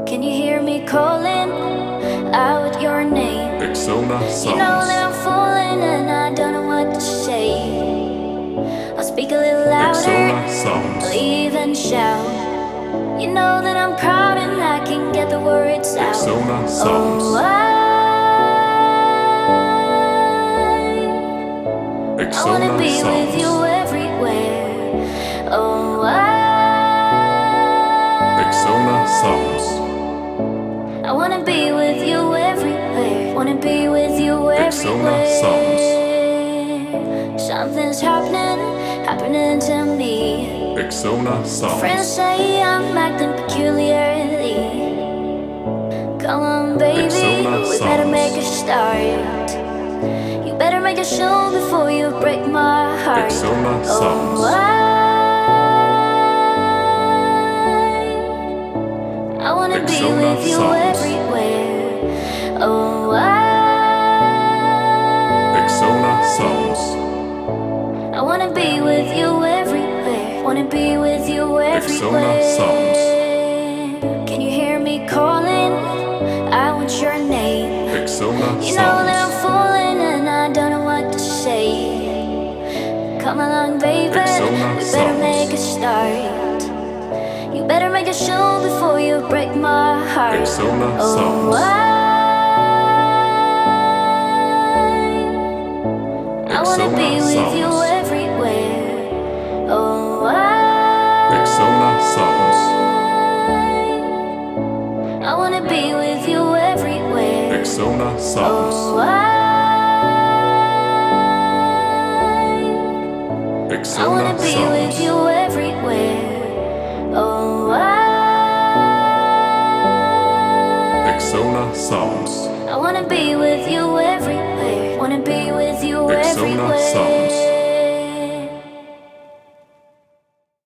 Can you hear me calling out your name? Exona You know Sounds. that I'm falling and I don't know what to say. I'll speak a little louder, Exona Sounds. I'll even shout. You know that I'm proud and I can get the words out. Exona Oh, Sounds. I wanna Exona be with you Sounds. everywhere. Oh, Exona Sounds. I wanna be with you everywhere. Wanna be with you Exona Sounds. everywhere. Something's happening to me. Exona Friends Sounds. say I'm acting peculiarly. Come on, baby, Exona we better make a Sounds. start. You better make a show before you break my heart. Exona Oh, Sounds. I wanna be Exona with you Sounds. everywhere. Oh, Exona Sounds. I wanna be with you everywhere. Wanna be with you Exona everywhere. Sounds. Can you hear me calling? I want your name. Exona You know that I'm Sounds. falling and I don't know what to say. Come along, baby, Exona we better make a Sounds. start. You better make a show before you break my heart. Exona Oh, Sounds. I wanna be Exona with you Sounds. everywhere. Oh, Exona Sounds. I wanna be with you everywhere. Exona Sounds. Oh, I wanna Exona be with Sounds. you everywhere. Oh, Exona Sounds. I wanna be with you everywhere.